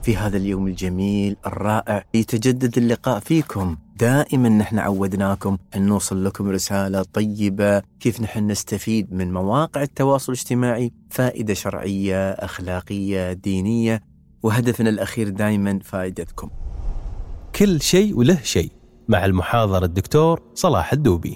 في هذا اليوم الجميل الرائع يتجدد اللقاء فيكم. دائما نحن عودناكم أن نوصل لكم رسالة طيبة، كيف نحن نستفيد من مواقع التواصل الاجتماعي فائدة شرعية أخلاقية دينية، وهدفنا الأخير دائما فائدتكم. كل شيء وله شيء مع المحاضر الدكتور صلاح الدوبي.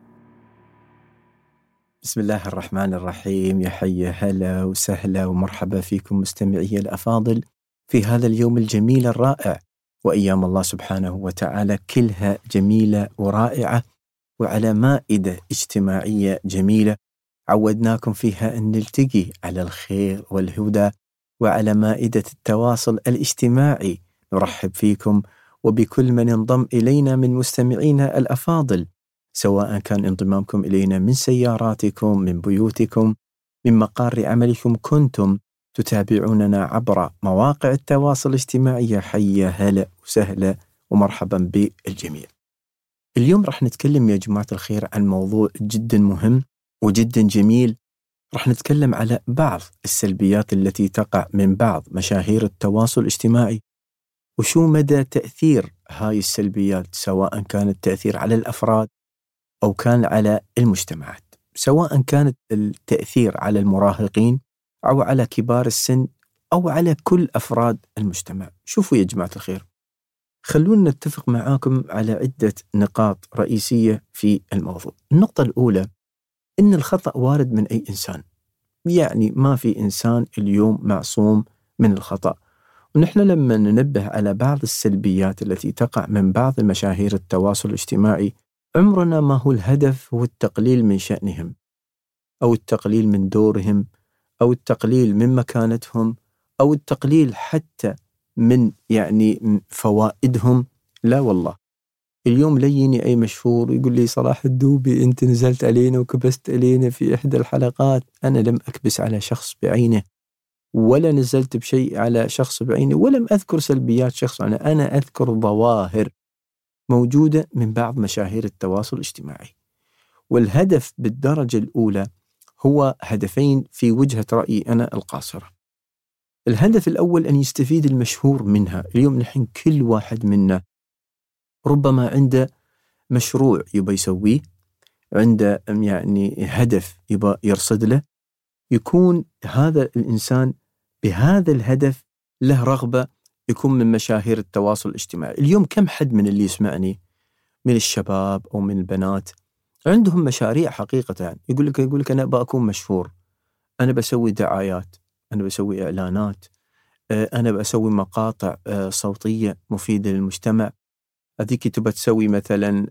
بسم الله الرحمن الرحيم. يا حي هلا وسهلا ومرحبا فيكم مستمعي الأفاضل في هذا اليوم الجميل الرائع، وأيام الله سبحانه وتعالى كلها جميلة ورائعة، وعلى مائدة اجتماعية جميلة عودناكم فيها أن نلتقي على الخير والهدى، وعلى مائدة التواصل الاجتماعي نرحب فيكم وبكل من انضم إلينا من مستمعينا الأفاضل، سواء كان انضمامكم إلينا من سياراتكم، من بيوتكم، من مقار عملكم، كنتم تتابعوننا عبر مواقع التواصل الاجتماعي. حيا هلا وسهلا ومرحبا بالجميع. اليوم راح نتكلم يا جماعة الخير عن موضوع جدا مهم وجدا جميل. راح نتكلم على بعض السلبيات التي تقع من بعض مشاهير التواصل الاجتماعي، وشو مدى تأثير هاي السلبيات، سواء كان التأثير على الأفراد أو كان على المجتمعات، سواء كانت التأثير على المراهقين أو على كبار السن أو على كل أفراد المجتمع. شوفوا يا جماعة الخير، خلونا نتفق معاكم على عدة نقاط رئيسية في الموضوع. النقطة الأولى إن الخطأ وارد من أي إنسان، يعني ما في إنسان اليوم معصوم من الخطأ، ونحن لما ننبه على بعض السلبيات التي تقع من بعض المشاهير التواصل الاجتماعي، عمرنا ما هو الهدف هو التقليل من شأنهم أو التقليل من دورهم أو التقليل من مكانتهم أو التقليل حتى من يعني فوائدهم. لا والله، اليوم ليني أي مشهور يقول لي صلاح الدوبي أنت نزلت علينا وكبست علينا في إحدى الحلقات. أنا لم أكبس على شخص بعينه، ولا نزلت بشيء على شخص بعينه، ولم أذكر سلبيات شخص. أنا أذكر ظواهر موجودة من بعض مشاهير التواصل الاجتماعي، والهدف بالدرجة الأولى هو هدفين في وجهة رأيي أنا القاصرة. الهدف الأول أن يستفيد المشهور منها. اليوم نحن كل واحد منا ربما عنده مشروع يبى يسويه، عنده يعني هدف يبى يرصد له، يكون هذا الإنسان بهذا الهدف له رغبة يكون من مشاهير التواصل الاجتماعي. اليوم كم حد من اللي يسمعني من الشباب أو من البنات عندهم مشاريع حقيقة، يقول لك أنا بأكون مشهور، أنا بسوي دعايات، أنا بسوي إعلانات، أنا بسوي مقاطع صوتية مفيدة للمجتمع. هذيك تبى تسوي مثلا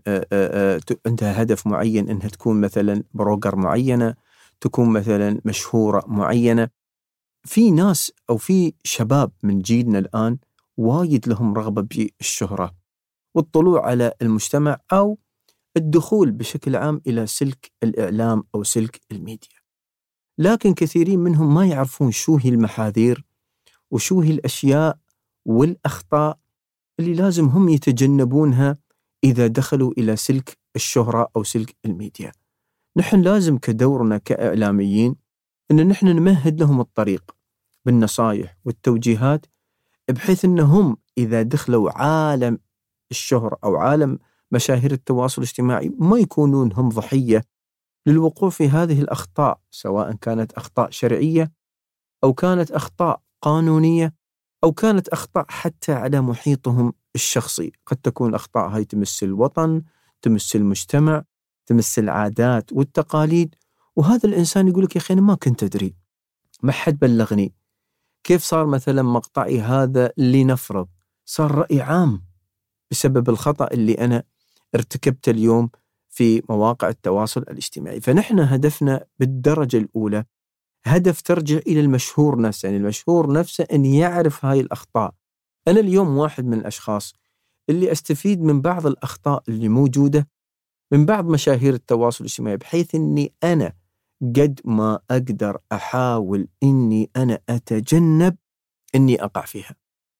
عندها هدف معين أنها تكون مثلا بروجر معينة، تكون مثلا مشهورة معينة. في ناس أو في شباب من جيلنا الآن وايد لهم رغبة بالشهرة والطلوع على المجتمع أو الدخول بشكل عام إلى سلك الإعلام أو سلك الميديا، لكن كثيرين منهم ما يعرفون شو هي المحاذير وشو هي الأشياء والأخطاء اللي لازم هم يتجنبونها إذا دخلوا إلى سلك الشهرة أو سلك الميديا. نحن لازم كدورنا كإعلاميين أن نحن نمهد لهم الطريق بالنصائح والتوجيهات، بحيث أنهم إذا دخلوا عالم الشهرة أو عالم مشاهير التواصل الاجتماعي ما يكونون هم ضحية للوقوع في هذه الأخطاء، سواء كانت أخطاء شرعية أو كانت أخطاء قانونية أو كانت أخطاء حتى على محيطهم الشخصي. قد تكون أخطاء هاي تمس الوطن، تمس المجتمع، تمس العادات والتقاليد، وهذا الإنسان يقول لك يا أخي أنا ما كنت أدري، ما حد بلغني، كيف صار مثلا مقطعي هذا اللي نفرض صار رأي عام بسبب الخطأ اللي أنا ارتكبته اليوم في مواقع التواصل الاجتماعي. فنحن هدفنا بالدرجة الأولى هدف ترجع إلى المشهور نفسه، يعني المشهور نفسه أن يعرف هاي الأخطاء. أنا اليوم واحد من الأشخاص اللي أستفيد من بعض الأخطاء اللي موجودة من بعض مشاهير التواصل الاجتماعي، بحيث أني أنا قد ما أقدر أحاول أني أنا أتجنب أني أقع فيها.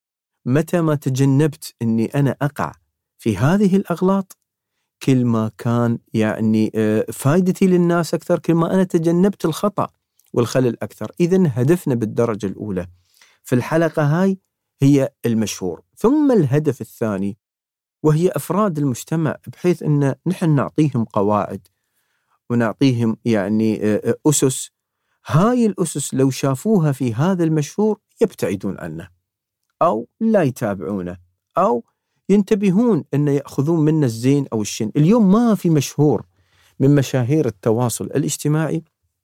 متى ما تجنبت أني أنا أقع في هذه الأغلاط، كل ما كان يعني فائدتي للناس أكثر، كل ما أنا تجنبت الخطأ والخلل أكثر. إذن هدفنا بالدرجة الأولى في الحلقة هاي هي المشهور. ثم الهدف الثاني وهي أفراد المجتمع، بحيث أن نحن نعطيهم قواعد ونعطيهم يعني أسس. هاي الأسس لو شافوها في هذا المشهور يبتعدون عنه أو لا يتابعونه أو ينتبهون أن يأخذون منه الزين أو الشين. اليوم ما في مشهور من مشاهير التواصل الاجتماعي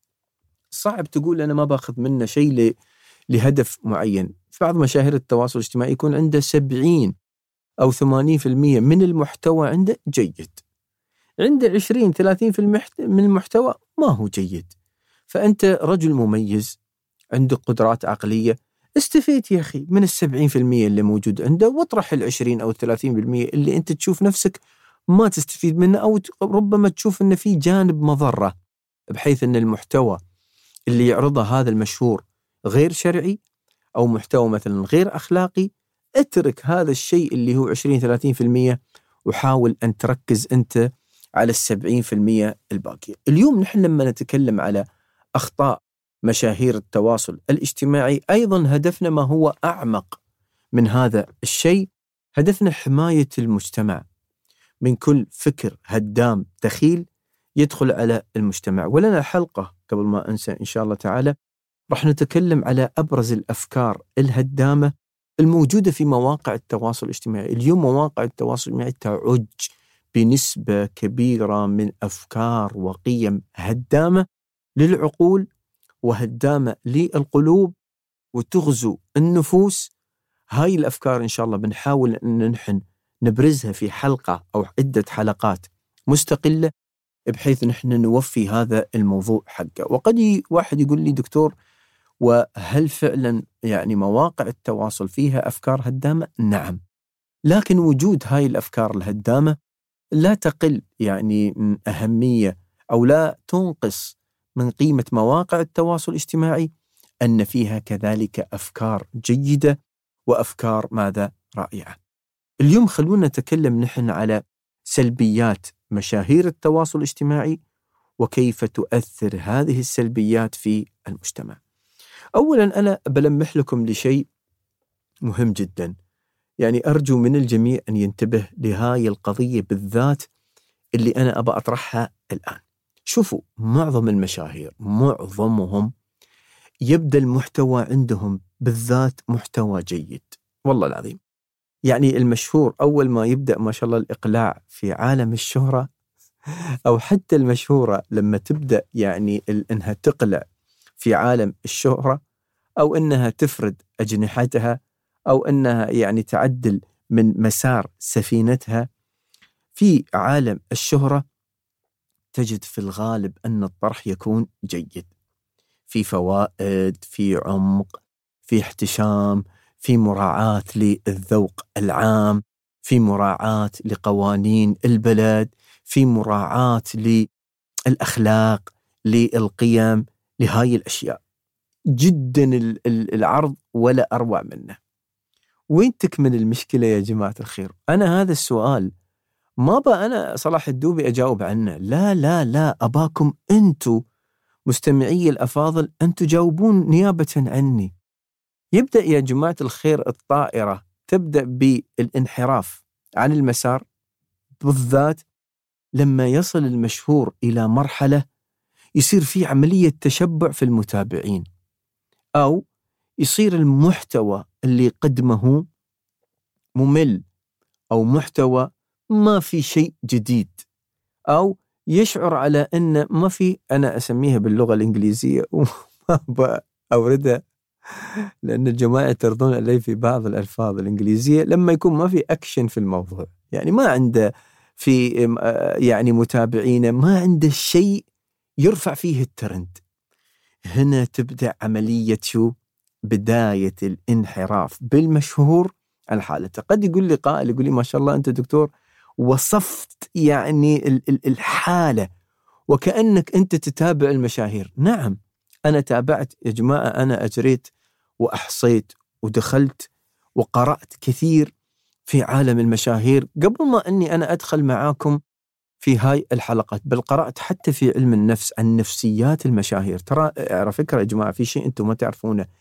صعب تقول أنا ما باخذ منه شيء لهدف معين. في بعض مشاهير التواصل الاجتماعي يكون عنده 70 أو 80% من المحتوى عنده جيد، عنده 20-30% من المحتوى ما هو جيد. فأنت رجل مميز عندك قدرات عقلية، استفيد يا أخي من 70% اللي موجود عنده، واطرح 20 أو 30% اللي أنت تشوف نفسك ما تستفيد منه، أو ربما تشوف أن في جانب مضرة، بحيث أن المحتوى اللي يعرضه هذا المشهور غير شرعي أو محتوى مثلا غير أخلاقي. اترك هذا الشيء اللي هو 20-30% وحاول أن تركز أنت على 70% الباقية. اليوم نحن لما نتكلم على أخطاء مشاهير التواصل الاجتماعي أيضا هدفنا ما هو أعمق من هذا الشيء. هدفنا حماية المجتمع من كل فكر هدام دخيل يدخل على المجتمع. ولنا حلقة قبل ما أنسى إن شاء الله تعالى راح نتكلم على أبرز الأفكار الهدامة الموجودة في مواقع التواصل الاجتماعي. اليوم مواقع التواصل الاجتماعي تعج بنسبة كبيرة من أفكار وقيم هدامة للعقول وهدامة للقلوب وتغزو النفوس. هاي الأفكار إن شاء الله بنحاول أن نحن نبرزها في حلقة أو عدة حلقات مستقلة، بحيث نحن نوفي هذا الموضوع حقه. وقد واحد يقول لي دكتور، وهل فعلا يعني مواقع التواصل فيها أفكار هدامة؟ نعم، لكن وجود هاي الأفكار الهدامة لا تقل يعني من أهمية أو لا تنقص من قيمة مواقع التواصل الاجتماعي أن فيها كذلك أفكار جيدة وأفكار ماذا رائعة. اليوم خلونا نتكلم نحن على سلبيات مشاهير التواصل الاجتماعي وكيف تؤثر هذه السلبيات في المجتمع. أولا أنا بلمح لكم لشيء مهم جدا، يعني أرجو من الجميع أن ينتبه لهاي القضية بالذات اللي أنا أبى أطرحها الآن. شوفوا، معظم المشاهير معظمهم يبدأ المحتوى عندهم بالذات محتوى جيد، والله العظيم. يعني المشهور أول ما يبدأ ما شاء الله الإقلاع في عالم الشهرة، أو حتى المشهورة لما تبدأ يعني إنها تقلع في عالم الشهرة، أو إنها تفرد أجنحتها، أو إنها يعني تعدل من مسار سفينتها في عالم الشهرة، تجد في الغالب أن الطرح يكون جيد، في فوائد، في عمق، في احتشام، في مراعاة للذوق العام، في مراعاة لقوانين البلد، في مراعاة للأخلاق، للقيم، لهاي الأشياء. جدا العرض ولا أروع منه. وين تكمن المشكلة يا جماعة الخير؟ أنا هذا السؤال ما بقى أنا صلاح الدوبي أجاوب عنه، لا لا لا، أباكم أنتوا مستمعي الأفاضل أنتوا جاوبون نيابة عني. يبدأ يا جماعة الخير الطائرة تبدأ بالانحراف عن المسار، بالذات لما يصل المشهور إلى مرحلة يصير في عملية تشبع في المتابعين، أو يصير المحتوى اللي قدمه ممل، أو محتوى ما في شيء جديد، أو يشعر على أن ما في، أنا أسميها باللغة الإنجليزية وما بأوردها لأن الجماعة ترضون علي في بعض الألفاظ الإنجليزية، لما يكون ما في أكشن في الموضوع، يعني ما عنده في يعني متابعين، ما عنده شيء يرفع فيه الترند. هنا تبدأ عملية بداية الانحراف بالمشهور عن حالته. قد يقول لي قائل، يقول لي ما شاء الله أنت دكتور وصفت يعني الحالة وكأنك أنت تتابع المشاهير. نعم أنا تابعت يا جماعة، أنا أجريت وأحصيت ودخلت وقرأت كثير في عالم المشاهير قبل ما أني أنا أدخل معاكم في هاي الحلقات، بل قرأت حتى في علم النفس عن نفسيات المشاهير. ترى على فكرة يا جماعة في شيء أنتم ما تعرفونه،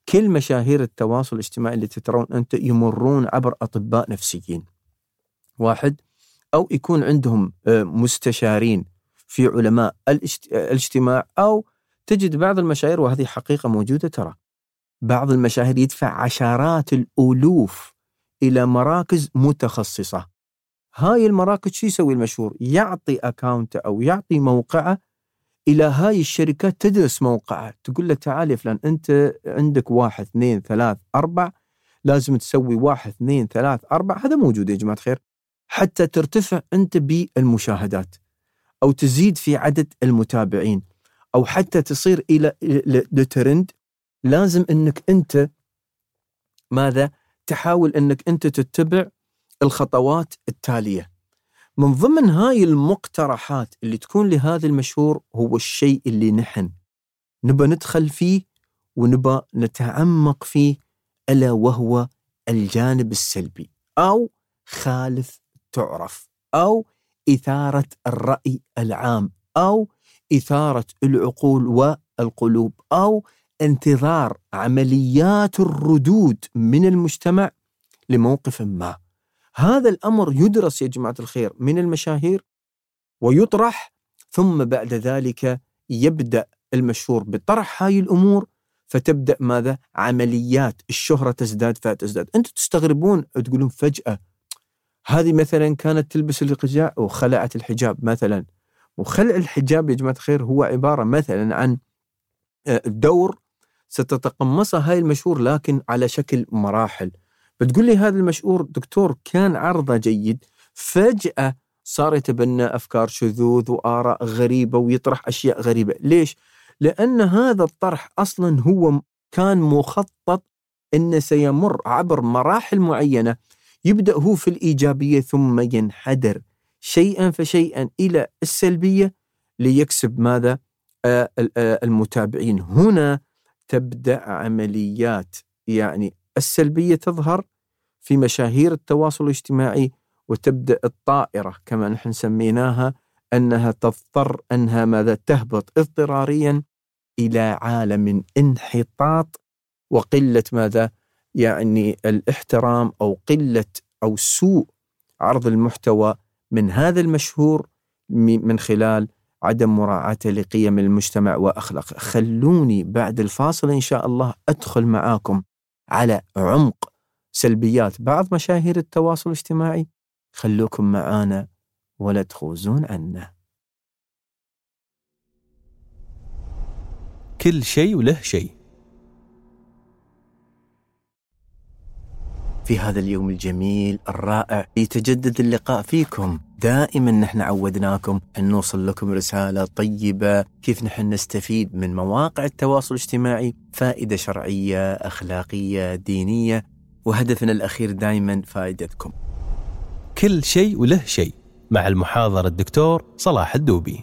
كل مشاهير التواصل الاجتماعي اللي تترون أنت يمرون عبر أطباء نفسيين، واحد، أو يكون عندهم مستشارين في علماء الاجتماع، أو تجد بعض المشاهير، وهذه حقيقة موجودة ترى، بعض المشاهير يدفع عشرات الألوف إلى مراكز متخصصة. هاي المراكز شو يسوي المشهور؟ يعطي أكاونت أو يعطي موقعه إلى هاي الشركات تدرس موقعه، تقول له تعال يا فلان أنت عندك 1 2 3 4 لازم تسوي 1 2 3 4. هذا موجود يا جماعة خير، حتى ترتفع أنت بالمشاهدات أو تزيد في عدد المتابعين، أو حتى تصير إلى ترند. لازم أنك أنت ماذا؟ تحاول أنك أنت تتبع الخطوات التالية. من ضمن هاي المقترحات اللي تكون لهذا المشهور هو الشيء اللي نحن نبى ندخل فيه ونبى نتعمق فيه، ألا وهو الجانب السلبي، أو خالف تعرف، أو إثارة الرأي العام، أو إثارة العقول والقلوب، أو انتظار عمليات الردود من المجتمع لموقف ما. هذا الأمر يدرس يا جماعة الخير من المشاهير ويطرح، ثم بعد ذلك يبدأ المشهور بطرح هاي الأمور، فتبدأ ماذا؟ عمليات الشهرة تزداد فتزداد. أنتم تستغربون تقولون فجأة هذه مثلا كانت تلبس الحجاب وخلعت الحجاب مثلا. وخلع الحجاب يا جماعة الخير هو عبارة مثلا عن دور ستتقمصها هاي المشهور، لكن على شكل مراحل. بتقول لي هذا المشهور دكتور كان عرضه جيد، فجأة صار يتبنى أفكار شذوذ وآراء غريبة ويطرح أشياء غريبة. ليش؟ لأن هذا الطرح أصلا هو كان مخطط أنه سيمر عبر مراحل معينة، يبدأ هو في الإيجابية ثم ينحدر شيئا فشيئا إلى السلبية ليكسب ماذا؟ المتابعين. هنا تبدأ عمليات يعني السلبية تظهر في مشاهير التواصل الاجتماعي، وتبدأ الطائرة كما نحن سميناها أنها تضطر أنها ماذا؟ تهبط اضطراريا إلى عالم انحطاط وقلة ماذا؟ يعني الاحترام أو قلة أو سوء عرض المحتوى من هذا المشهور من خلال عدم مراعاته لقيم المجتمع وأخلاقه. خلوني بعد الفاصل إن شاء الله أدخل معاكم على عمق سلبيات بعض مشاهير التواصل الاجتماعي. خلوكم معانا ولا تخوزون عنا. كل شيء وله شيء. في هذا اليوم الجميل الرائع يتجدد اللقاء فيكم. دائما نحن عودناكم أن نوصل لكم رسالة طيبة، كيف نحن نستفيد من مواقع التواصل الاجتماعي فائدة شرعية أخلاقية دينية، وهدفنا الأخير دائما فائدتكم. كل شيء وله شيء مع المحاضر الدكتور صلاح الدوبي.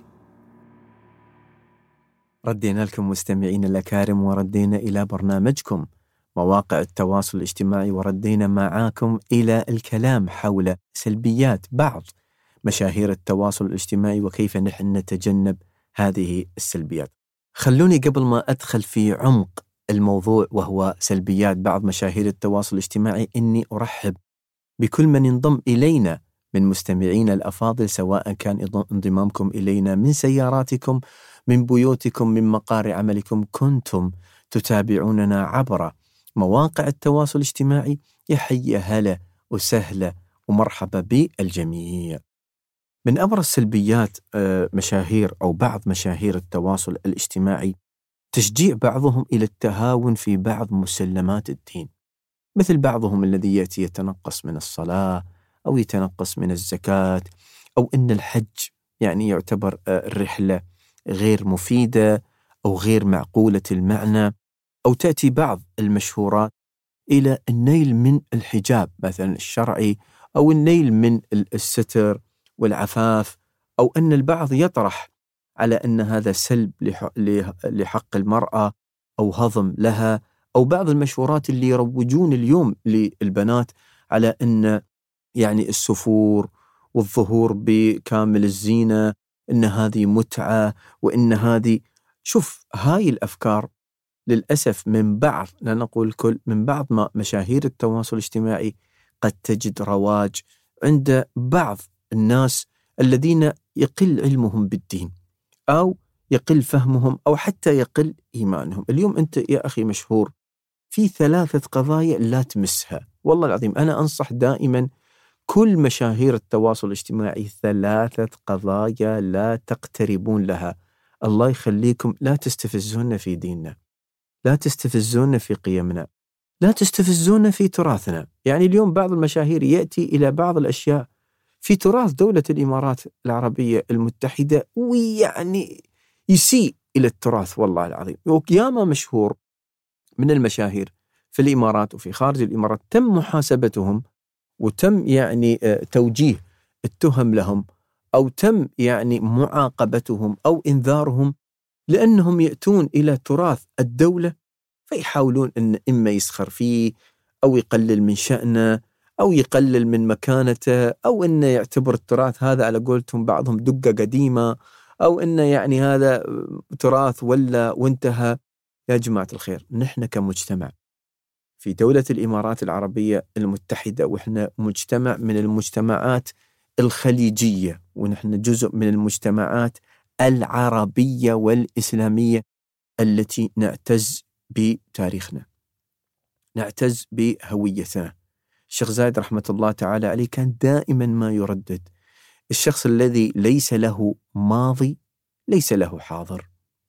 ردينا لكم مستمعين الأكارم، وردينا إلى برنامجكم مواقع التواصل الاجتماعي، وردينا معاكم إلى الكلام حول سلبيات بعض مشاهير التواصل الاجتماعي وكيف نحن نتجنب هذه السلبيات. خلوني قبل ما أدخل في عمق الموضوع وهو سلبيات بعض مشاهير التواصل الاجتماعي إني أرحب بكل من ينضم إلينا من مستمعين الأفاضل، سواء كان انضمامكم إلينا من سياراتكم، من بيوتكم، من مقار عملكم، كنتم تتابعوننا عبر مواقع التواصل الاجتماعي. يحيي هلا وسهلا ومرحبا بالجميع. من أبرز سلبيات مشاهير أو بعض مشاهير التواصل الاجتماعي تشجيع بعضهم إلى التهاون في بعض مسلمات الدين، مثل بعضهم الذي يأتي يتنقص من الصلاة أو يتنقص من الزكاة، أو إن الحج يعني يعتبر الرحلة غير مفيدة أو غير معقولة المعنى. أو تأتي بعض المشهورات إلى النيل من الحجاب مثلا الشرعي، أو النيل من الستر والعفاف، أو أن البعض يطرح على أن هذا سلب لحق المرأة أو هضم لها، أو بعض المشهورات اللي يروجون اليوم للبنات على أن يعني السفور والظهور بكامل الزينة إن هذه متعة، وإن هذه شوف هاي الأفكار للأسف من بعض، لا نقول كل، من بعض مشاهير التواصل الاجتماعي قد تجد رواج عند بعض الناس الذين يقل علمهم بالدين أو يقل فهمهم أو حتى يقل إيمانهم. اليوم أنت يا أخي مشهور في 3 قضايا لا تمسها، والله العظيم أنا أنصح دائما كل مشاهير التواصل الاجتماعي 3 قضايا لا تقتربون لها. الله يخليكم لا تستفزونا في ديننا، لا تستفزونا في قيمنا، لا تستفزونا في تراثنا. يعني اليوم بعض المشاهير يأتي إلى بعض الأشياء في تراث دولة الإمارات العربية المتحدة ويعني يسيء إلى التراث والله العظيم. وياما مشهور من المشاهير في الإمارات وفي خارج الإمارات تم محاسبتهم وتم يعني توجيه التهم لهم أو تم يعني معاقبتهم أو إنذارهم لأنهم يأتون إلى تراث الدولة فيحاولون أن إما يسخر فيه أو يقلل من شأنه أو يقلل من مكانته أو أنه يعتبر التراث هذا على قولتهم بعضهم دقة قديمة أو أنه يعني هذا تراث ولا وانتهى. يا جماعة الخير، نحن كمجتمع في دولة الإمارات العربية المتحدة وإحنا مجتمع من المجتمعات الخليجية ونحن جزء من المجتمعات العربية والإسلامية التي نعتز بتاريخنا، نعتز بهويتنا. الشيخ زايد رحمة الله تعالى عليه كان دائما ما يردد: الشخص الذي ليس له ماضي ليس له حاضر،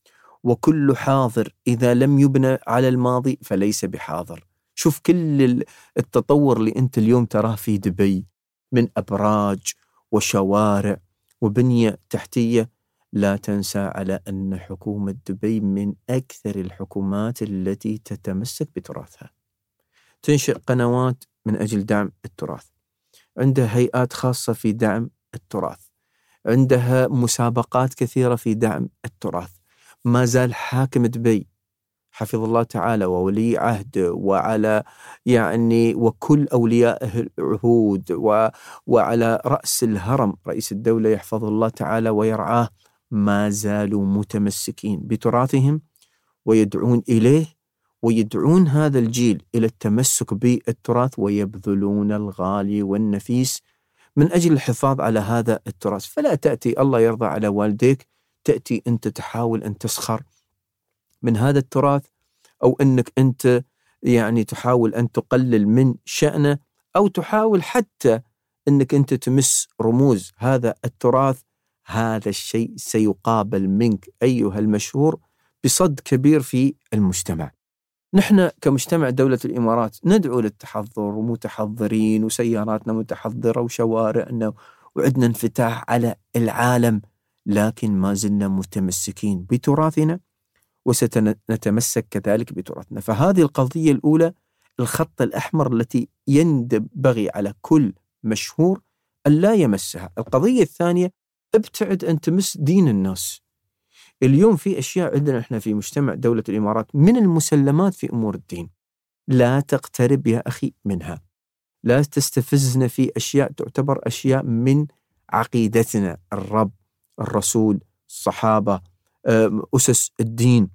وكل حاضر إذا لم يبنى على الماضي فليس بحاضر. شوف كل التطور اللي أنت اليوم تراه في دبي من أبراج وشوارع وبنية تحتية، لا تنسى على أن حكومة دبي من أكثر الحكومات التي تتمسك بتراثها، تنشئ قنوات من أجل دعم التراث، عندها هيئات خاصة في دعم التراث، عندها مسابقات كثيرة في دعم التراث. ما زال حاكم دبي حفظ الله تعالى وولي عهد وعلى يعني وكل أولياء العهود وعلى رأس الهرم رئيس الدولة يحفظه الله تعالى ويرعاه، ما زالوا متمسكين بتراثهم ويدعون إليه ويدعون هذا الجيل إلى التمسك بالتراث ويبذلون الغالي والنفيس من أجل الحفاظ على هذا التراث. فلا تأتي الله يرضى على والديك تأتي أنت تحاول أن تسخر من هذا التراث أو أنك أنت يعني تحاول أن تقلل من شأنه أو تحاول حتى أنك أنت تمس رموز هذا التراث. هذا الشيء سيقابل منك أيها المشهور بصد كبير في المجتمع. نحن كمجتمع دولة الإمارات ندعو للتحضر ومتحضرين وسياراتنا متحضرة وشوارعنا وعندنا انفتاح على العالم، لكن ما زلنا متمسكين بتراثنا وستنتمسك كذلك بتراثنا. فهذه القضية الأولى، الخط الأحمر التي ينبغي على كل مشهور أن لا يمسها. القضية الثانية، ابتعد أن تمس دين الناس. اليوم في أشياء عندنا إحنا في مجتمع دولة الإمارات من المسلمات في أمور الدين، لا تقترب يا أخي منها، لا تستفزنا في أشياء تعتبر أشياء من عقيدتنا، الرب، الرسول، الصحابة، أسس الدين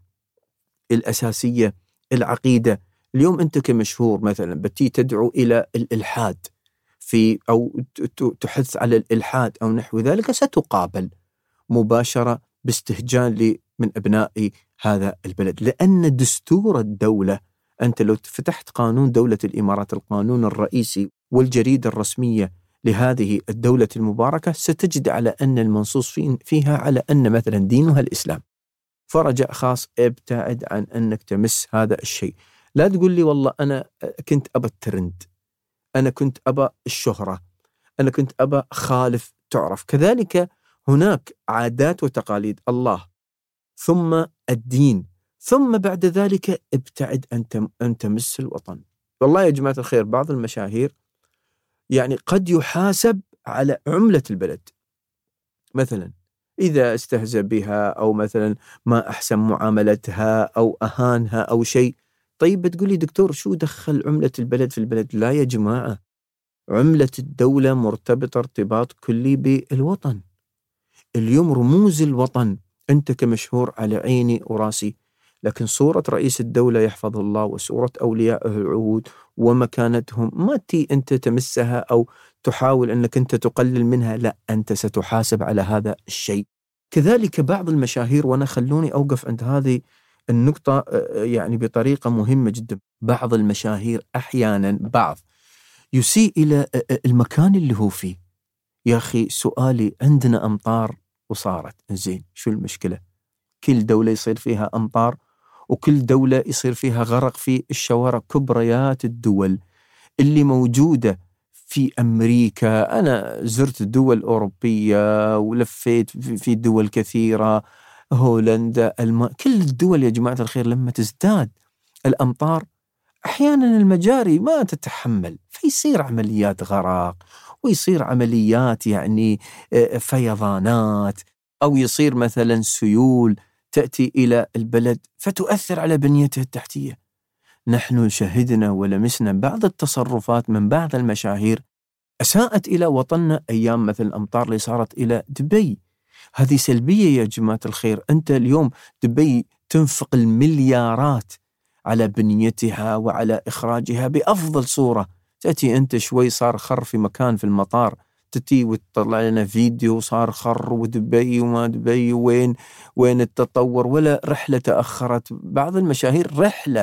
الأساسية، العقيدة. اليوم أنت كمشهور مثلا بتي تدعو إلى الإلحاد في أو تحث على الإلحاد أو نحو ذلك، ستقابل مباشرة باستهجان من أبناء هذا البلد، لأن دستور الدولة، أنت لو فتحت قانون دولة الإمارات، القانون الرئيسي والجريدة الرسمية لهذه الدولة المباركة، ستجد على أن المنصوص فيها على أن مثلا دينها الإسلام. فرجاء خاص ابتعد عن أنك تمس هذا الشيء. لا تقول لي والله أنا كنت أبى الترند، أنا كنت أبى الشهرة، أنا كنت أبى خالف تعرف. كذلك هناك عادات وتقاليد، الله ثم الدين ثم بعد ذلك ابتعد أن تمس الوطن. والله يا جماعة الخير بعض المشاهير يعني قد يحاسب على عملة البلد، مثلا إذا استهزأ بها أو مثلا ما أحسن معاملتها أو أهانها أو شيء. طيب بتقولي دكتور شو دخل عملة البلد في البلد؟ لا يا جماعة، عملة الدولة مرتبطة ارتباط كلي بالوطن. اليوم رموز الوطن أنت كمشهور على عيني وراسي، لكن صورة رئيس الدولة يحفظه الله وصورة أوليائه العهود ومكانتهم ما تي أنت تمسها أو تحاول أنك أنت تقلل منها، لا، أنت ستحاسب على هذا الشيء. كذلك بعض المشاهير، وأنا خلوني أوقف عند هذه النقطة يعني بطريقة مهمة جدا. بعض المشاهير أحيانا يسيء إلى المكان اللي هو فيه. يا أخي سؤالي، عندنا أمطار وصارت زين، شو المشكلة؟ كل دولة يصير فيها أمطار وكل دولة يصير فيها غرق في الشوارع. كبريات الدول اللي موجودة في أمريكا، أنا زرت دول أوروبية ولفيت في دول كثيرة، هولندا، كل الدول يا جماعة الخير لما تزداد الأمطار أحيانا المجاري ما تتحمل، فيصير عمليات غرق ويصير عمليات يعني فيضانات، أو يصير مثلا سيول تأتي إلى البلد فتؤثر على بنيته التحتية. نحن شهدنا ولمسنا بعض التصرفات من بعض المشاهير أساءت إلى وطننا أيام مثل الأمطار اللي صارت إلى دبي. هذه سلبية يا جماعة الخير. أنت اليوم دبي تنفق المليارات على بنيتها وعلى إخراجها بأفضل صورة، تأتي أنت شوي صار خر في مكان في المطار، تتي وتطلع لنا فيديو صار خر ودبي وما دبي وين التطور، ولا رحلة تأخرت. بعض المشاهير رحلة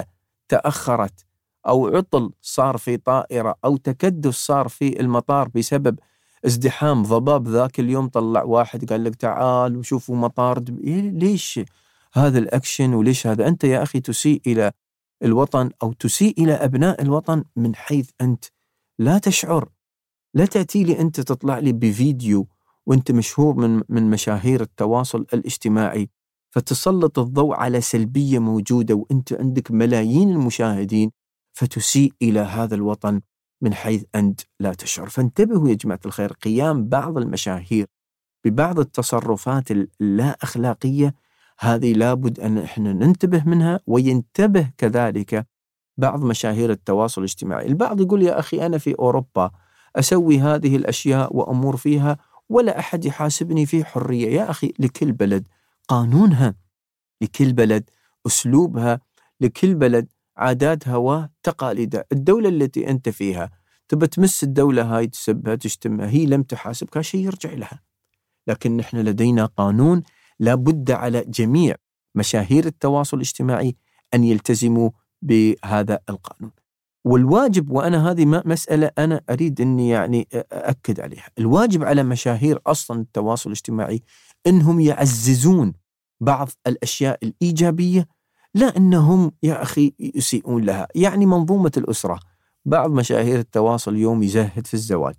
تأخرت أو عطل صار في طائرة أو تكدس صار في المطار بسبب ازدحام ضباب ذاك اليوم، طلع واحد قال لك تعال وشوفوا مطار دبي. ليش هذا الأكشن؟ وليش هذا؟ أنت يا أخي تسيء إلى الوطن أو تسيء إلى أبناء الوطن من حيث أنت لا تشعر. لا تأتي لي أنت تطلع لي بفيديو وأنت مشهور من مشاهير التواصل الاجتماعي فتسلط الضوء على سلبية موجودة وأنت عندك ملايين المشاهدين، فتسيء إلى هذا الوطن من حيث أنت لا تشعر. فانتبهوا يا جماعة الخير، قيام بعض المشاهير ببعض التصرفات اللا أخلاقية هذه لابد أن احنا ننتبه منها، وينتبه كذلك بعض مشاهير التواصل الاجتماعي. البعض يقول يا أخي أنا في أوروبا أسوي هذه الأشياء وأمور فيها ولا أحد يحاسبني، في حرية. يا أخي لكل بلد قانونها، لكل بلد أسلوبها، لكل بلد عاداتها وتقاليدها. الدولة التي أنت فيها تبى تمس الدولة هاي، تسبها تشتمها، هي لم تحاسبك، شيء يرجع لها. لكن نحن لدينا قانون لابد على جميع مشاهير التواصل الاجتماعي أن يلتزموا بهذا القانون. والواجب، وأنا هذه مسألة أنا أريد أني يعني أأكد عليها، الواجب على مشاهير أصلا التواصل الاجتماعي أنهم يعززون بعض الأشياء الإيجابية، لا أنهم يا أخي يسيئون لها. يعني منظومة الأسرة، بعض مشاهير التواصل اليوم يزهد في الزواج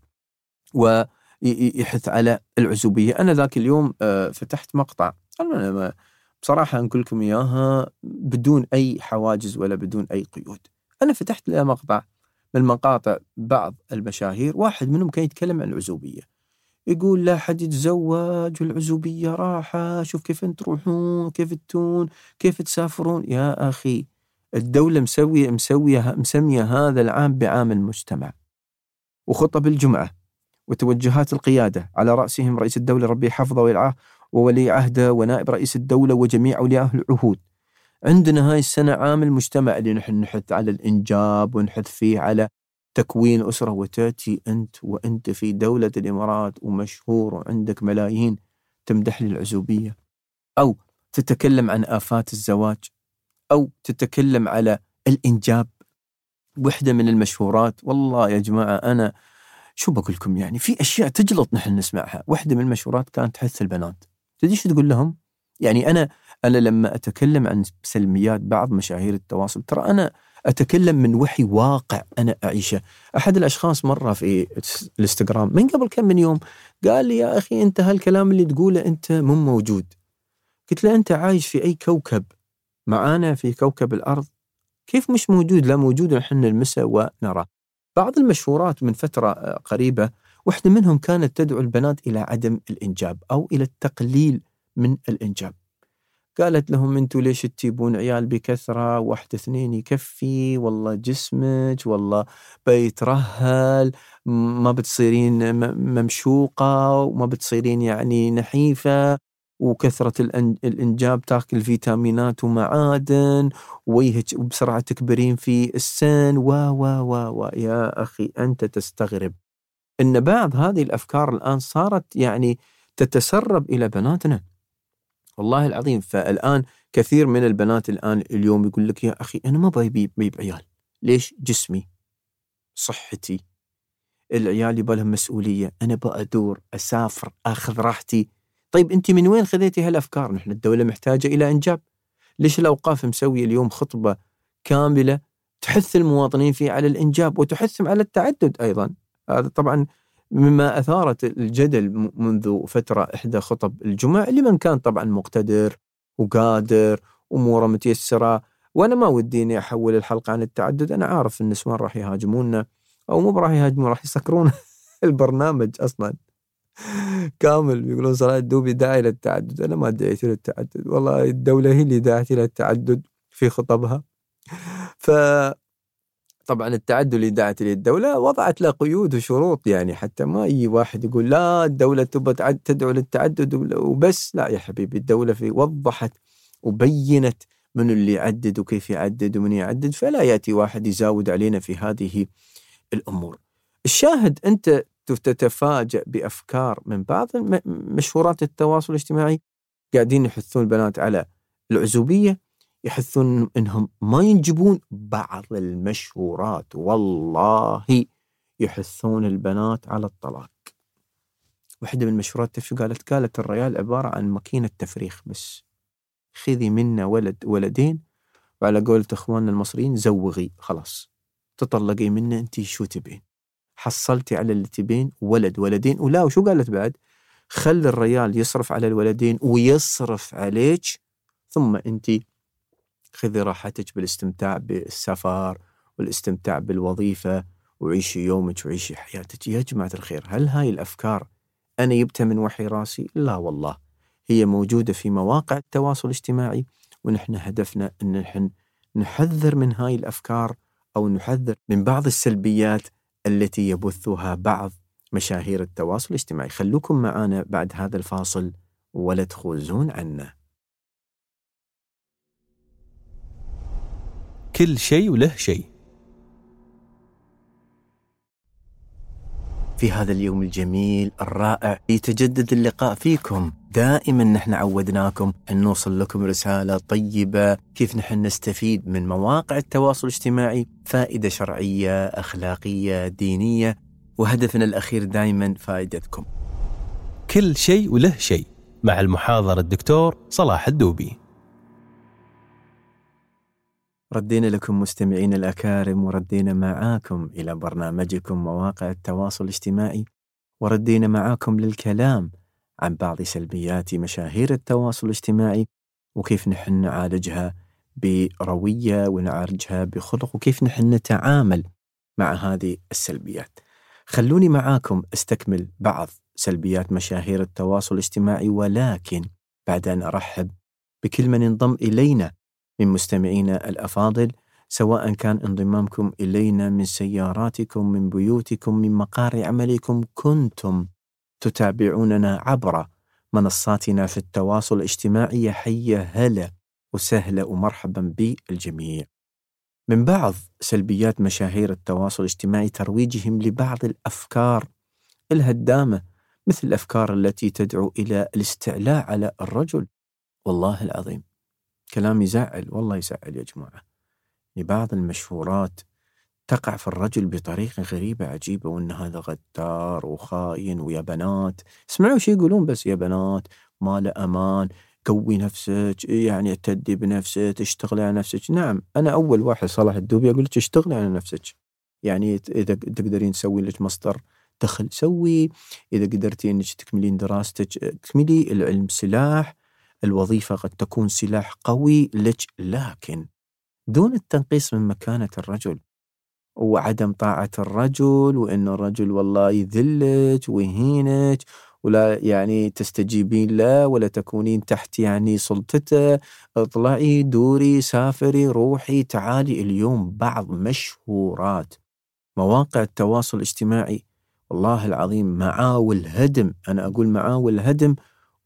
ويحث على العزوبية. أنا ذاك اليوم فتحت مقطع، أنا بصراحة أنقل لكم إياها بدون أي حواجز ولا بدون أي قيود. أنا فتحت لها مقطع من مقاطع بعض المشاهير، واحد منهم كان يتكلم عن العزوبية، يقول لا حد يتزوج والعزوبية راحة، شوف كيف تروحون، كيف تتون، كيف تسافرون. يا أخي الدولة مسمية هذا العام بعام المجتمع، وخطب الجمعة وتوجهات القيادة على رأسهم رئيس الدولة ربي يحفظه ويرعاه وولي عهده ونائب رئيس الدولة وجميع أولياء العهود. عندنا هاي السنة عام المجتمع اللي نحن نحث على الإنجاب ونحث فيه على تكوين أسرة، وتأتي أنت وأنت في دولة الإمارات ومشهور وعندك ملايين تمدح لي العزوبية، أو تتكلم عن آفات الزواج، أو تتكلم على الإنجاب. وحدة من المشهورات، والله يا جماعة أنا شو بقول لكم، يعني في أشياء تجلط نحن نسمعها. وحدة من المشهورات كانت تحث البنات، تدري شو تقول لهم؟ يعني أنا لما أتكلم عن سلميات بعض مشاهير التواصل، ترى أنا أتكلم من وحي واقع أنا أعيشه. أحد الأشخاص مرة في الانستغرام من قبل كم من يوم قال لي يا أخي أنت هالكلام اللي تقوله أنت مو موجود. قلت له أنت عايش في أي كوكب معانا في كوكب الأرض، كيف مش موجود؟ لا موجود، نحن نلمسه ونرى. بعض المشهورات من فترة قريبة واحدة منهم كانت تدعو البنات إلى عدم الإنجاب أو إلى التقليل من الإنجاب. قالت لهم أنتوا ليش تجيبون عيال بكثرة؟ 1 2 يكفي، والله جسمك والله بيترهل، ما بتصيرين ممشوقة وما بتصيرين يعني نحيفة، وكثرة الإنجاب تاكل فيتامينات ومعادن وبسرعة تكبرين في السن يا أخي أنت تستغرب إن بعض هذه الأفكار الآن صارت يعني تتسرب إلى بناتنا، والله العظيم. فالآن كثير من البنات الآن اليوم يقول لك يا أخي أنا ما بيب عيال. ليش؟ جسمي، صحتي، العيال يبقى لهم مسؤولية، أنا بأدور أسافر أخذ راحتي. طيب أنت من وين خذيتي هالأفكار؟ نحن الدولة محتاجة إلى إنجاب. ليش الأوقاف مسوي اليوم خطبة كاملة تحث المواطنين فيه على الإنجاب وتحثهم على التعدد أيضا؟ هذا طبعا مما أثارت الجدل منذ فترة إحدى خطب الجمعة لمن كان طبعا مقتدر وقادر أموره متيسرة. وأنا ما وديني أحول الحلقة عن التعدد، أنا عارف النسوان راح يهاجمونا أو مو راح يهاجمون، راح يسكرون البرنامج أصلا كامل، بيقولون صلاح الدوبي داعي للتعدد. أنا ما دعيت للتعدد، والله الدولة هي اللي داعت للتعدد في خطبها. فطبعا التعدد اللي داعت للدولة وضعت له قيود وشروط، يعني حتى ما أي واحد يقول لا الدولة تبغى تدعو للتعدد وبس. لا يا حبيبي، الدولة وضحت وبينت من اللي يعدد وكيف يعدد ومن يعدد، فلا يأتي واحد يزاود علينا في هذه الأمور. الشاهد أنت تتفاجأ بأفكار من بعض مشهورات التواصل الاجتماعي قاعدين يحثون البنات على العزوبية، يحثون إنهم ما ينجبون. بعض المشهورات والله يحثون البنات على الطلاق. واحدة من المشهورات قالت الريال عبارة عن ماكينة تفريخ بس، خذي منا ولدين وعلى قولة إخواننا المصريين زوغي، خلاص تطلقي منه أنتي شو تبين، حصلتي على اللي تبين ولدين. ولا وشو قالت بعد؟ خل الريال يصرف على الولدين ويصرف عليك، ثم أنتي خذي راحتك بالاستمتاع بالسفر والاستمتاع بالوظيفة وعيشي يومك وعيشي حياتك. يا جماعة الخير، هل هاي الأفكار أنا جبتها من وحي راسي؟ لا والله، هي موجودة في مواقع التواصل الاجتماعي، ونحن هدفنا أن نحن نحذر من هاي الأفكار أو نحذر من بعض السلبيات التي يبثها بعض مشاهير التواصل الاجتماعي. خلوكم معنا بعد هذا الفاصل ولا تخوزون عنا. كل شيء وله شيء. في هذا اليوم الجميل الرائع يتجدد اللقاء فيكم. دائما نحن عودناكم أن نوصل لكم رسالة طيبة، كيف نحن نستفيد من مواقع التواصل الاجتماعي فائدة شرعية أخلاقية دينية، وهدفنا الأخير دائما فائدتكم. كل شيء وله شيء مع المحاضر الدكتور صلاح الدوبي. ردينا لكم مستمعين الأكارم، وردينا معاكم إلى برنامجكم مواقع التواصل الاجتماعي، وردينا معاكم للكلام عن بعض سلبيات مشاهير التواصل الاجتماعي وكيف نحن نعالجها بروية ونعالجها بخلق، وكيف نحن نتعامل مع هذه السلبيات. خلوني معاكم استكمل بعض سلبيات مشاهير التواصل الاجتماعي، ولكن بعد أن أرحب بكل من انضم إلينا من مستمعينا الأفاضل، سواء كان انضمامكم إلينا من سياراتكم، من بيوتكم، من مقار عملكم، كنتم تتابعوننا عبر منصاتنا في التواصل الاجتماعي. حيا هلا وسهلا ومرحبا بالجميع. من بعض سلبيات مشاهير التواصل الاجتماعي ترويجهم لبعض الأفكار الهدامة، مثل الأفكار التي تدعو إلى الاستعلاء على الرجل. والله العظيم كلام يزعل، والله يزعل يا جماعة. لبعض المشهورات تقع في الرجل بطريقة غريبة عجيبة، وإن هذا غدار وخاين، ويا بنات اسمعوا شي يقولون، بس يا بنات ما له أمان، قوي نفسك، يعني اعتدي بنفسك، اشتغلي على نفسك. نعم، أنا أول واحد صلاح الدوبي أقول لك اشتغلي على نفسك، يعني إذا تقدرين تسوي لك مصدر دخل سوي، إذا قدرتي أنك تكملين دراستك تكملي. العلم سلاح، الوظيفة قد تكون سلاح قوي لك، لكن دون التنقيص من مكانة الرجل وعدم طاعة الرجل، وإن الرجل والله يذلك ويهينك ولا يعني تستجيبين له ولا تكونين تحت يعني سلطته. اطلعي دوري سافري روحي تعالي. اليوم بعض مشهورات مواقع التواصل الاجتماعي والله العظيم معاول هدم، أنا أقول معاول هدم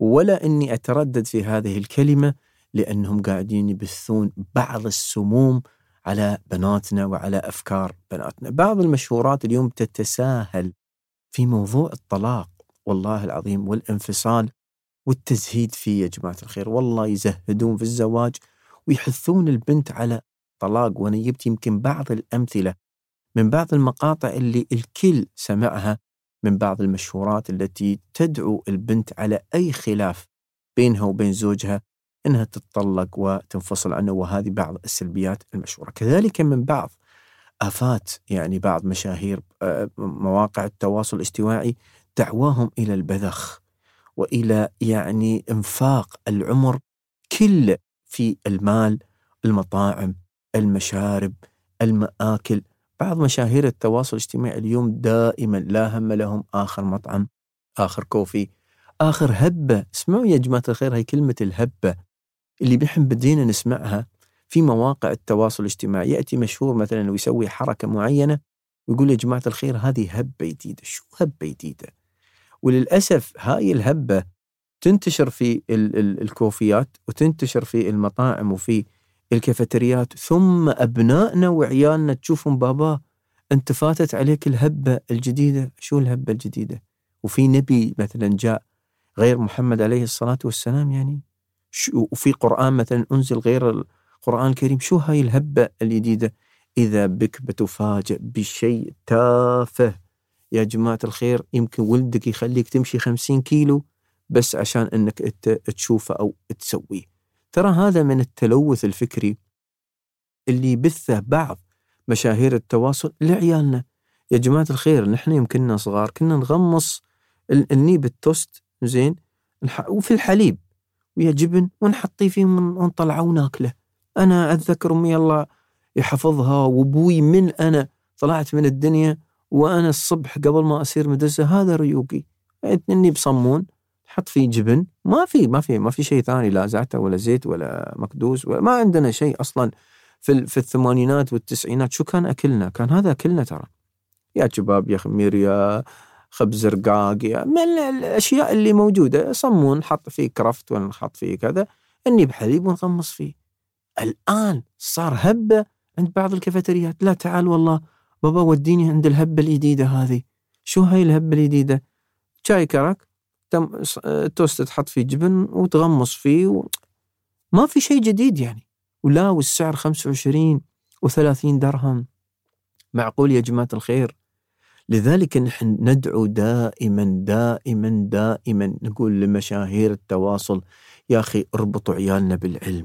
ولا أني أتردد في هذه الكلمة، لأنهم قاعدين يبثون بعض السموم على بناتنا وعلى أفكار بناتنا. بعض المشهورات اليوم تتساهل في موضوع الطلاق والله العظيم والانفصال والتزهيد فيه يا جماعة الخير. والله يزهدون في الزواج ويحثون البنت على طلاق. وأنا جبت يمكن بعض الأمثلة من بعض المقاطع اللي الكل سمعها من بعض المشهورات التي تدعو البنت على أي خلاف بينها وبين زوجها أنها تتطلق وتنفصل عنه. وهذه بعض السلبيات المشهورة. كذلك من بعض آفات يعني بعض مشاهير مواقع التواصل الاجتماعي دعواهم إلى البذخ وإلى يعني إنفاق العمر كله في المال، المطاعم، المشارب، المآكل. بعض مشاهير التواصل الاجتماعي اليوم دائما لا هم لهم آخر مطعم، آخر كوفي، آخر هبة. اسمعوا يا جماعة الخير، هاي كلمة الهبة اللي بنحن بدينا نسمعها في مواقع التواصل الاجتماعي. يأتي مشهور مثلا ويسوي حركة معينة ويقول يا جماعة الخير هذه هبة جديدة. شو هبة جديدة؟ وللأسف هاي الهبة تنتشر في الكوفيات وتنتشر في المطاعم وفي الكافيتريات، ثم أبنائنا وعيالنا تشوفهم بابا أنت فاتت عليك الهبة الجديدة. شو الهبة الجديدة؟ وفي نبي مثلا جاء غير محمد عليه الصلاة والسلام يعني، وفي قرآن مثلا أنزل غير القرآن الكريم. شو هاي الهبة الجديدة؟ إذا بك بتفاجأ بشيء تافه يا جماعة الخير، يمكن ولدك يخليك تمشي 50 كيلو بس عشان أنك تشوفه أو تسويه. ترى هذا من التلوث الفكري اللي يبثه بعض مشاهير التواصل لعيالنا. يا جماعة الخير نحن يمكننا صغار كنا نغمص النيب التوست زين وفي الحليب ويا جبن ونحطيه فيه ونطلعه وناكله. أنا أتذكر أمي الله يحفظها وابوي من أنا طلعت من الدنيا وأنا الصبح قبل ما أصير مدرسة هذا ريوقي، النيب صمون حط فيه جبن، ما في شيء ثاني، لا زعتر ولا زيت ولا مكدوس ولا ما عندنا شيء أصلا. في الثمانينات والتسعينات شو كان أكلنا؟ كان هذا أكلنا ترى، يا كباب يا خمير يا خبز رقاق يا من الأشياء اللي موجودة. صمون نحط فيه كرفت ولا نحط فيه كذا، إني بحليب ونغمص فيه. الآن صار هبة عند بعض الكافيتريات، لا تعال والله بابا وديني عند الهبة الجديدة هذه. شو هاي الهبة الجديدة؟ شاي كرك توست تحط فيه جبن وتغمص فيه ما في شيء جديد يعني. ولا والسعر 25 و30 درهم، معقول يا جماعة الخير؟ لذلك نحن ندعو دائما نقول لمشاهير التواصل يا أخي اربطوا عيالنا بالعلم،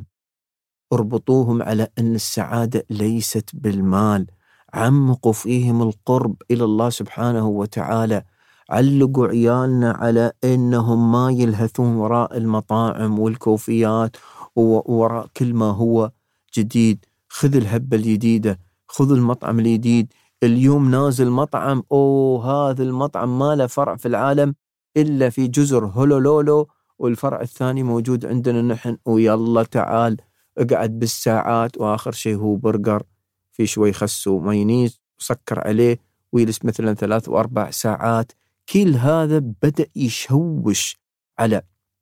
اربطوهم على أن السعادة ليست بالمال، عمقوا فيهم القرب إلى الله سبحانه وتعالى. علقوا عيالنا على أنهم ما يلهثون وراء المطاعم والكوفيات ووراء كل ما هو جديد. خذ الهبة الجديدة، خذ المطعم الجديد. اليوم نازل مطعم هذا المطعم ما له فرع في العالم إلا في جزر هولولولو، والفرع الثاني موجود عندنا نحن، ويلا تعال اقعد بالساعات، وآخر شيء هو برجر في شوي خس ومايونيز وسكر عليه ويجلس مثلا 3 و4 ساعات. كل هذا بدأ يشوش على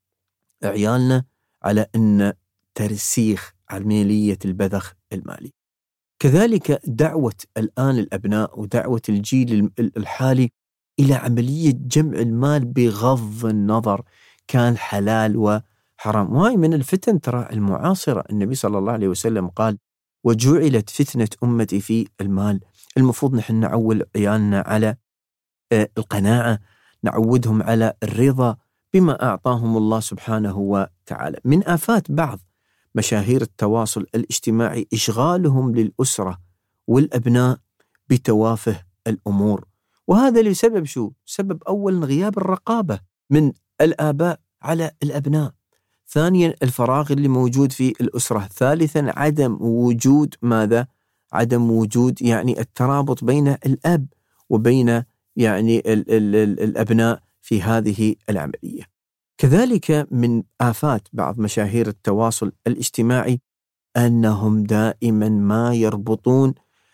عيالنا على أن ترسيخ عملية البذخ المالي. كذلك دعوة الآن الأبناء ودعوة الجيل الحالي إلى عملية جمع المال بغض النظر كان حلال وحرام. وهي من الفتن ترى المعاصرة. النبي صلى الله عليه وسلم قال وجعلت فتنة أمتي في المال. المفروض نحن نعول عيالنا على القناعة، نعودهم على الرضا بما أعطاهم الله سبحانه وتعالى. من آفات بعض مشاهير التواصل الاجتماعي إشغالهم للأسرة والأبناء بتوافه الأمور، وهذا لسبب شو؟ سبب أول غياب الرقابة من الآباء على الأبناء، ثانيا الفراغ اللي موجود في الأسرة، ثالثا عدم وجود ماذا؟ عدم وجود يعني الترابط بين الأب وبين يعني الأبناء في هذه العملية. كذلك من آفات بعض مشاهير التواصل الاجتماعي أنهم دائما ما يربطون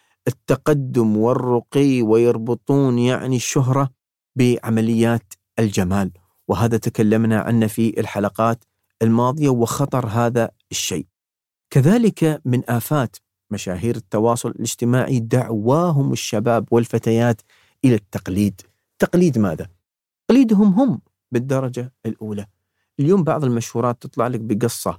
التقدم والرقي ويربطون يعني الشهرة بعمليات الجمال، وهذا تكلمنا عنه في الحلقات الماضية وخطر هذا الشيء. كذلك من آفات مشاهير التواصل الاجتماعي دعواهم الشباب والفتيات إلى التقليد. تقليد ماذا؟ تقليدهم هم بالدرجة الأولى. اليوم بعض المشهورات تطلع لك بقصة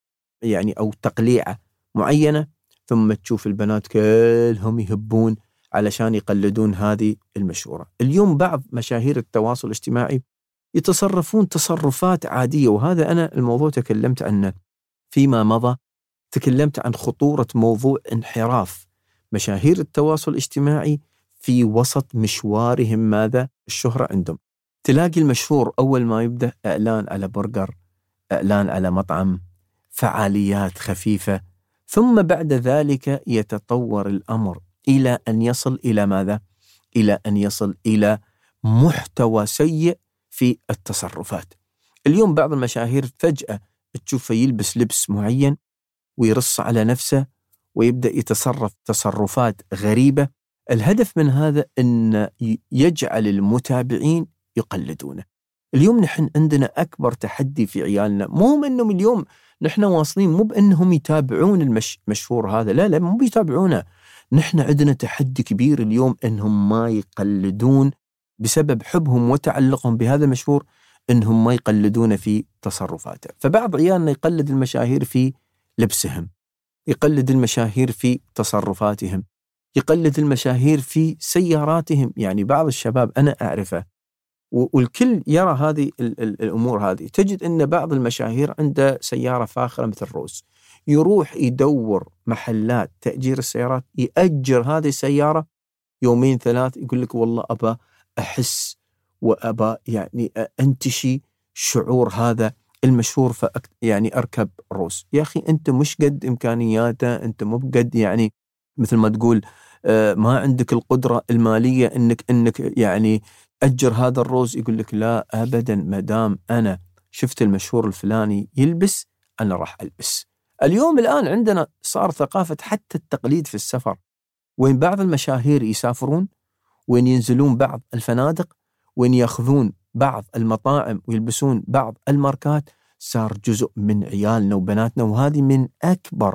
يعني أو تقليعة معينة، ثم تشوف البنات كلهم يهبون علشان يقلدون هذه المشهورة. اليوم بعض مشاهير التواصل الاجتماعي يتصرفون تصرفات عادية، وهذا أنا الموضوع تكلمت عنه فيما مضى. تكلمت عن خطورة موضوع انحراف مشاهير التواصل الاجتماعي في وسط مشوارهم ماذا؟ الشهرة عندهم. تلاقي المشهور أول ما يبدأ إعلان على برجر، إعلان على مطعم، فعاليات خفيفة، ثم بعد ذلك يتطور الأمر إلى أن يصل إلى ماذا؟ إلى أن يصل إلى محتوى سيء في التصرفات. اليوم بعض المشاهير فجأة تشوفه يلبس لبس معين ويرص على نفسه ويبدأ يتصرف تصرفات غريبة. الهدف من هذا أن يجعل المتابعين يقلدونه. اليوم نحن عندنا أكبر تحدي في عيالنا، مو أنهم اليوم نحن واصلين مو بأنهم يتابعون المشهور هذا، لا مو بيتابعونه. نحن عندنا تحدي كبير اليوم أنهم ما يقلدون بسبب حبهم وتعلقهم بهذا المشهور، أنهم ما يقلدون في تصرفاته. فبعض عيالنا يقلد المشاهير في لبسهم، يقلد المشاهير في تصرفاتهم، يقلد المشاهير في سياراتهم. يعني بعض الشباب أنا أعرفه والكل يرى هذه الأمور هذه. تجد أن بعض المشاهير عنده سيارة فاخرة مثل روز، يروح يدور محلات تأجير السيارات، يأجر هذه السيارة يومين ثلاث، يقول لك والله أبا أحس وأبا يعني أنتشي شعور هذا المشهور يعني أركب روز. يا أخي أنت مش قد إمكانياته، أنت مو بقد يعني مثل ما تقول ما عندك القدرة المالية إنك يعني أجر هذا الروز. يقول لك لا أبدا، مدام أنا شفت المشهور الفلاني يلبس أنا راح ألبس. اليوم الآن عندنا صار ثقافة حتى التقليد في السفر، وين بعض المشاهير يسافرون، وين ينزلون بعض الفنادق، وين يأخذون بعض المطاعم ويلبسون بعض الماركات. صار جزء من عيالنا وبناتنا، وهذه من أكبر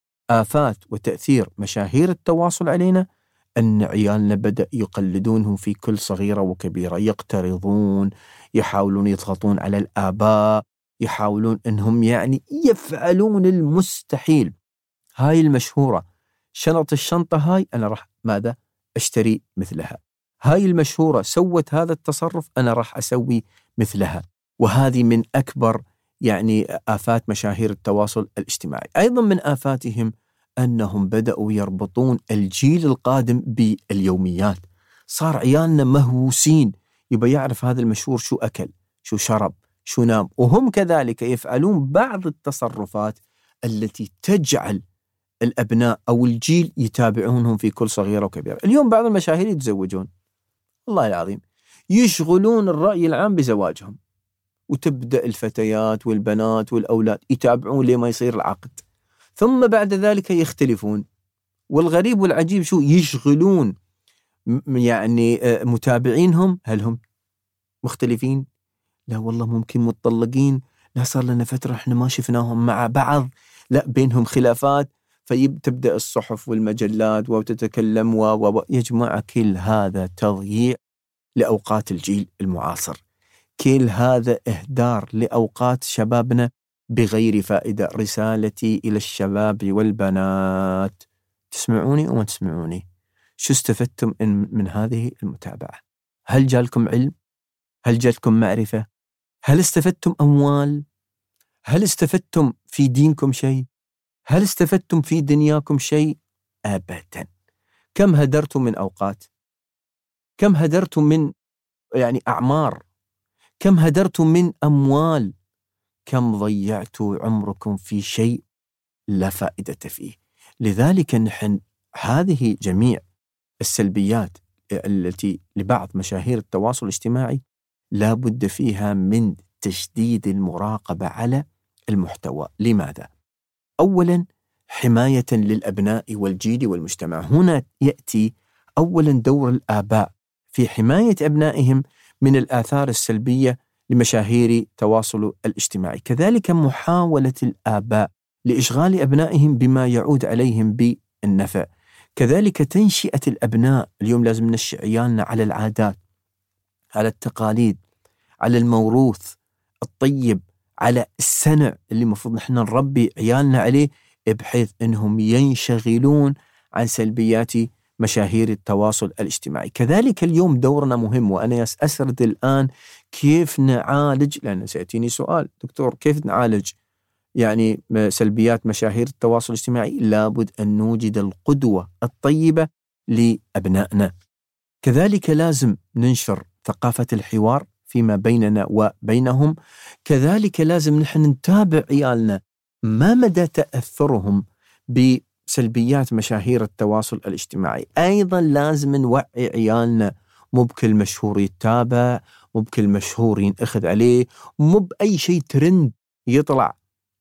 آفات وتأثير مشاهير التواصل علينا، أن عيالنا بدأ يقلدونهم في كل صغيرة وكبيرة، يقترضون، يحاولون يضغطون على الآباء، يحاولون أنهم يعني يفعلون المستحيل. هاي المشهورة شنط الشنطة هاي أنا راح ماذا؟ أشتري مثلها. هاي المشهورة سوت هذا التصرف أنا راح أسوي مثلها. وهذه من أكبر يعني آفات مشاهير التواصل الاجتماعي. أيضا من آفاتهم أنهم بدأوا يربطون الجيل القادم باليوميات. صار عيالنا مهووسين، يبقى يعرف هذا المشهور شو أكل، شو شرب، شو نام، وهم كذلك يفعلون بعض التصرفات التي تجعل الأبناء أو الجيل يتابعونهم في كل صغيرة وكبيرة. اليوم بعض المشاهير يتزوجون، والله العظيم يشغلون الرأي العام بزواجهم، وتبدأ الفتيات والبنات والأولاد يتابعون لما يصير العقد، ثم بعد ذلك يختلفون. والغريب والعجيب شو يشغلون يعني متابعينهم، هل هم مختلفين؟ لا والله ممكن متطلقين، لا صار لنا فترة احنا ما شفناهم مع بعض، لا بينهم خلافات. فيبتبدأ الصحف والمجلات وتتكلم يا جماعة كل هذا تضييع لأوقات الجيل المعاصر، كل هذا إهدار لأوقات شبابنا بغير فائدة. رسالتي إلى الشباب والبنات، تسمعوني وما تسمعوني، شو استفدتم من هذه المتابعة؟ هل جالكم علم؟ هل جالكم معرفة؟ هل استفدتم أموال؟ هل استفدتم في دينكم شيء؟ هل استفدتم في دنياكم شيء؟ أبدا. كم هدرتم من أوقات؟ كم هدرتم من يعني أعمار؟ كم هدرتم من أموال؟ كم ضيعتوا عمركم في شيء لا فائدة فيه؟ لذلك نحن هذه جميع السلبيات التي لبعض مشاهير التواصل الاجتماعي لا بد فيها من تشديد المراقبة على المحتوى. لماذا؟ أولا حماية للأبناء والجيل والمجتمع. هنا يأتي أولا دور الآباء في حماية أبنائهم من الآثار السلبية لمشاهير التواصل الاجتماعي. كذلك محاولة الآباء لإشغال أبنائهم بما يعود عليهم بالنفع. كذلك تنشئة الأبناء، اليوم لازم ننشئ عيالنا على العادات، على التقاليد، على الموروث الطيب، على السنع اللي المفروض نحن نربي عيالنا عليه، بحيث أنهم ينشغلون عن سلبيات مشاهير التواصل الاجتماعي. كذلك اليوم دورنا مهم، وأنا أسرد الآن كيف نعالج، لأن سيأتيني سؤال دكتور كيف نعالج يعني سلبيات مشاهير التواصل الاجتماعي؟ لابد أن نوجد القدوة الطيبة لأبنائنا. كذلك لازم ننشر ثقافة الحوار فيما بيننا وبينهم. كذلك لازم نحن نتابع عيالنا ما مدى تأثرهم بسلبيات مشاهير التواصل الاجتماعي. أيضا لازم نوعي عيالنا، مو بكل مشهور يتابع، مو بكل مشهور ينأخذ عليه، مو بأي شيء ترند يطلع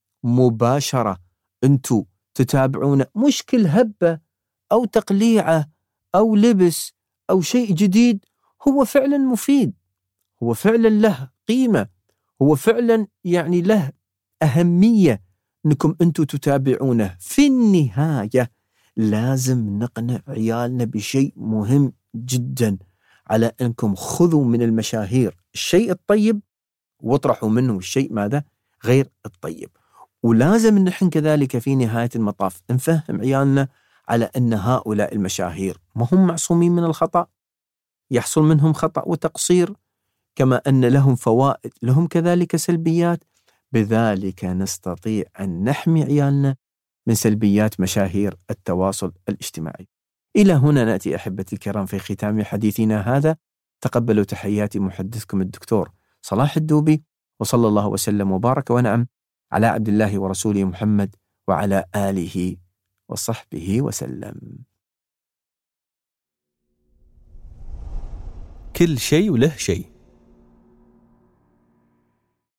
مباشرة أنتوا تتابعونه، مش كل هبة أو تقليعة أو لبس أو شيء جديد هو فعلا مفيد، هو فعلا له قيمة، هو فعلا يعني له أهمية أنكم أنتوا تتابعونه. في النهاية لازم نقنع عيالنا بشيء مهم جدا، على أنكم خذوا من المشاهير الشيء الطيب واطرحوا منه الشيء ماذا غير الطيب. ولازم نحن كذلك في نهاية المطاف نفهم عيالنا على أن هؤلاء المشاهير ما هم معصومين من الخطأ، يحصل منهم خطأ وتقصير، كما أن لهم فوائد لهم كذلك سلبيات. بذلك نستطيع أن نحمي عيالنا من سلبيات مشاهير التواصل الاجتماعي. إلى هنا نأتي أحبتي الكرام في ختام حديثنا هذا. تقبلوا تحياتي محدثكم الدكتور صلاح الدوبي، وصلى الله وسلم وبارك ونعم على عبد الله ورسوله محمد وعلى آله وصحبه وسلم. كل شيء وله شيء.